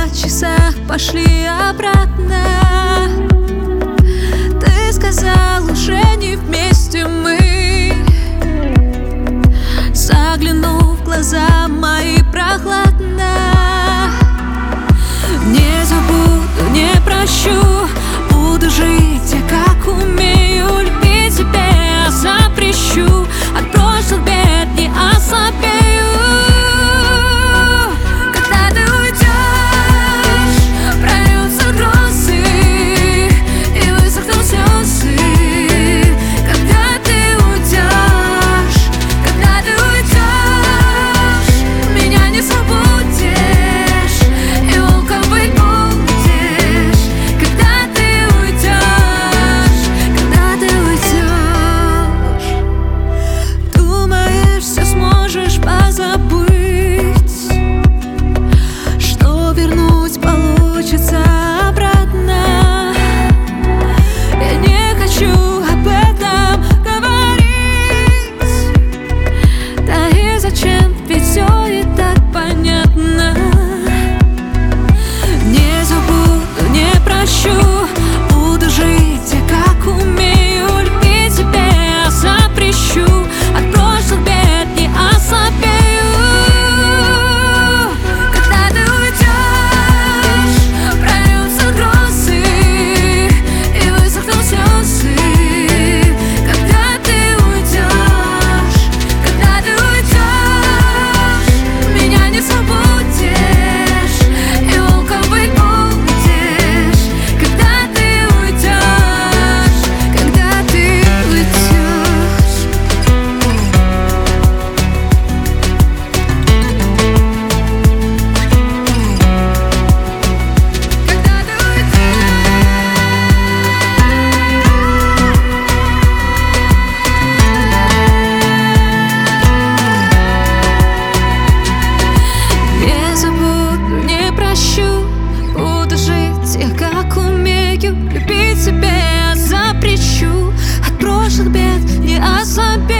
часах пошли обратно. Ты сказал, уже не вместе мы. Заглянув в глаза мои прохладно. Не забуду, не прощу, буду жить я как умею. Любить тебя запрещу, от прошлых бед не ослабею. Когда ты уйдешь, прольются грозы и высохнут слезы. Когда ты уйдешь, меня не забудешь и волком быть будешь. Когда ты уйдешь, думаешь, все сможешь позабыть, что вернуть получится обратно. Я не хочу об этом говорить. Да и зачем, ведь все и так понятно. Не забуду, не прощу, буду жить я как умею. Любить тебя запрещу, от прошлых бед не ослабею. Когда ты уйдешь, прольются грозы и высохнут слезы. Когда ты уйдешь, меня не забудешь и волком быть будешь. Когда ты уйдешь, когда ты уйдешь. Не забуду, не прощу, буду жить я как умею. Любить тебя запрещу, от прошлых бед не ослабею.